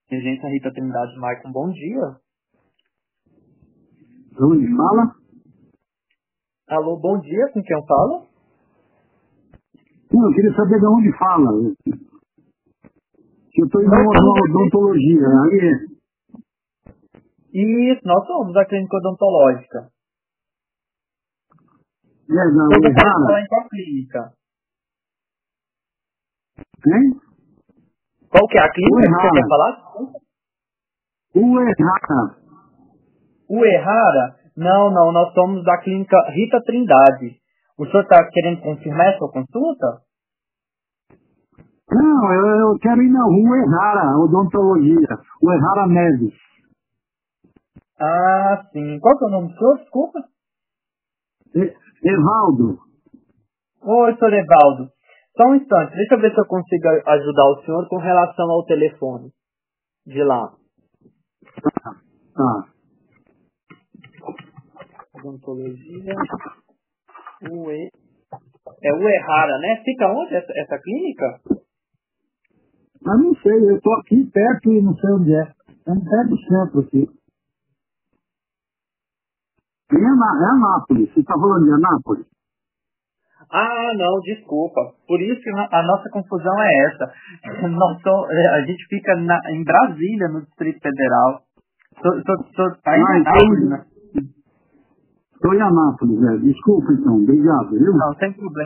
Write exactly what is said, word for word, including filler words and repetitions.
Regência Rita Trindade Maicon, bom dia. Onde fala? Alô, bom dia, com quem eu falo? Não, eu queria saber de onde fala. Eu estou indo Nós somos numa da odontologia. Aí, Isso, nós somos da clínica odontológica. é, da Eu gostaria de Uehara? falar em qual clínica? Hein? Qual que é a clínica que você quer Uehara. falar? Uehara. O Errara? Não, não, nós somos da clínica Rita Trindade. O senhor está querendo confirmar essa consulta? Não, eu, eu quero ir na Uehara, odontologia. Uehara Neves. Ah, sim. Qual que é o nome do senhor? Desculpa. E- Evaldo. Oi, senhor Evaldo. Só um instante, deixa eu ver se eu consigo ajudar o senhor com relação ao telefone de lá. Tá. Odontologia. Ue... É o Errara, né? Fica onde essa, essa clínica? Mas não sei, eu estou aqui perto e não sei onde é. É perto do centro aqui. Em Ana- é Anápolis. Você está falando de Anápolis? Ah, não, desculpa. Por isso que a nossa confusão é essa. Nós so- a gente fica na- em Brasília, no Distrito Federal. Tô, tô, tô, tá em Ah, Anápolis, então né? estou em Anápolis, é. Desculpa então. Obrigado, viu? Não, sem problema.